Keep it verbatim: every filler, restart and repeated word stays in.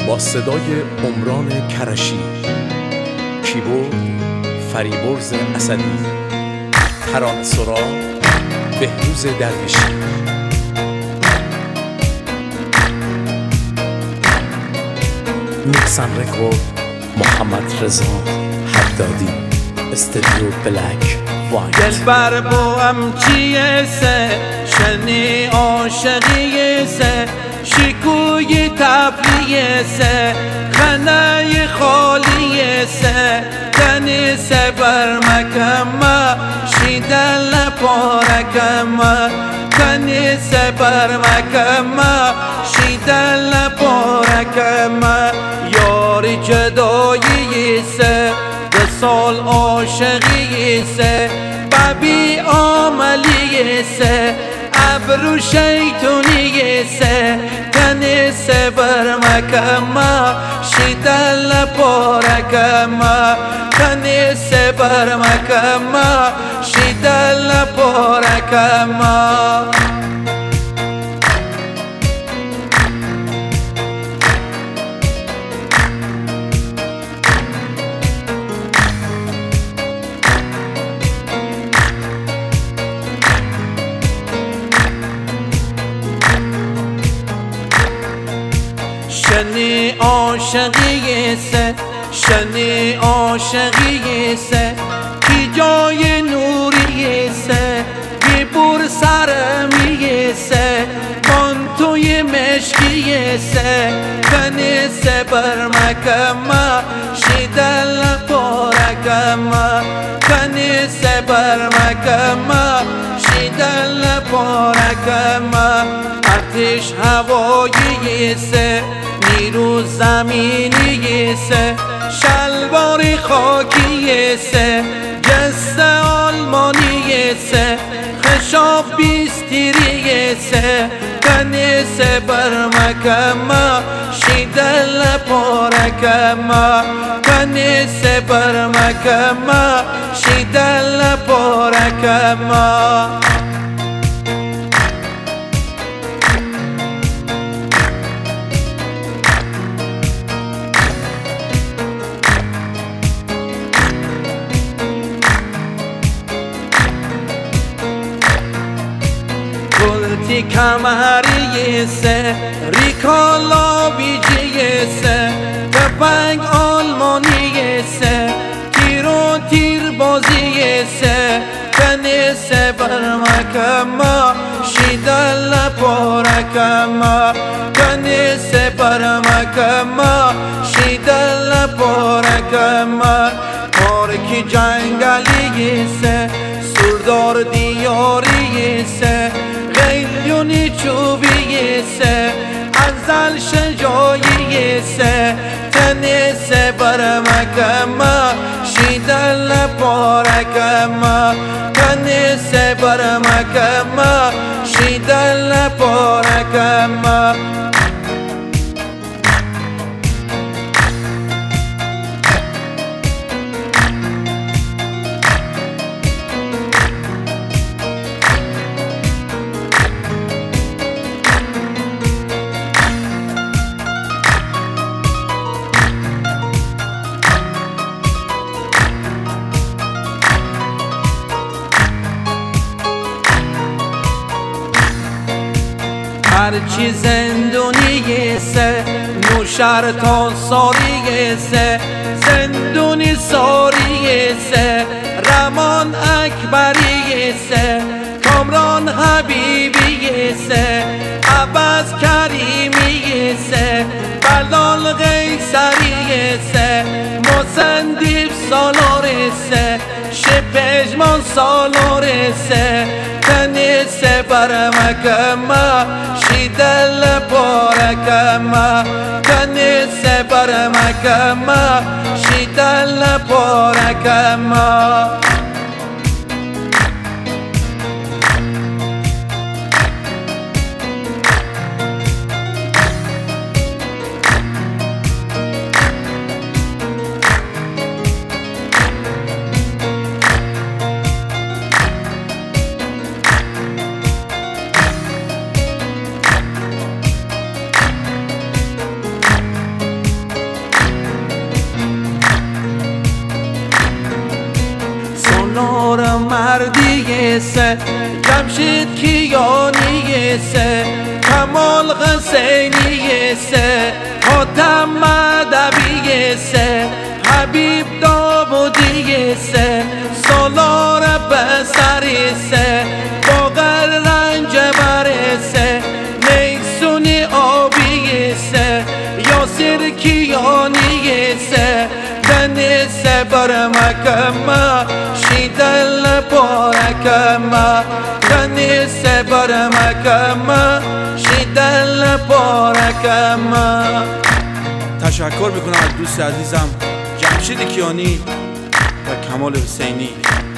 با صدای عمران کرشی، کیبورد فریبرز اسدی، ترانه سرا بهروز درویشی. میکسن رکورد محمد رضا حدادی، استودیو بلک وایت. دلبر بوام چیه سه شنی عاشقیه سه شکوی تبلیه سه خنه خالیه سه تنی سه برمکمه شیدل پارکمه تنی سه برمکمه شیدل پارکمه یاری جدایی سه ده سال عاشقی سه ببی عملی سه ابرو شیطونی سه تنی سه برمکمه شیدل پارکمه تنی سه برمکمه شیدل پارکمه. شنی عاشقی سه شنی عاشقی سه کی جای نوری سه بی بر سرمی سه من توی مشکی سه تنی سه برمکمه شیدل پارکمه تنی سه برمکمه شیدل پارکمه ارتش هوایی سه نیرو زمینی سه شلوار خاکی سه جست آلمانی سه خشاف بیستیری سه تنی سه برمکمه شیدل پارکمه تنی سه برمکمه شیدل پارکمه. گلتی کمری سه ریکالا بیجی سه تفنگ آلمانی سه تیر و تیر بازی سه تنی سه برمکمه شیدل پارکمه تنی سه برمکمه شیدل پارکمه پارکی جنگلی سه سردار دیاری سه غیلیونی چوبی سه ازل شجایی سه تنی سه برمکمه شیدل پارکمه تنی سه برمکمه شیدل پارکمه. هرچی زندونی سه نوشر تا ساری سه زندونی ساری سه رمان اکبری سه کامران حبیبی سه عباس کریمی سه بلال قیصری سه مسندیب سالار سه شپجمان سالار سه تنی سه برمکمه شیدل پارکمه تنی سه برمکمه شیدل پارکمه. سه جمشید کیانی سه کمال حسینی سه حاتم مهدوی سه حبیب داودی سه سالار بسری سه باقر رنج برسه نیسونی آبی سه یاسر کیانی سه دنس برمکم شیدل پارکم دنس برمکم شیدل پارکم. تشکر میکنم از دوست عزیزم جمشید کیانی و کمال حسینی.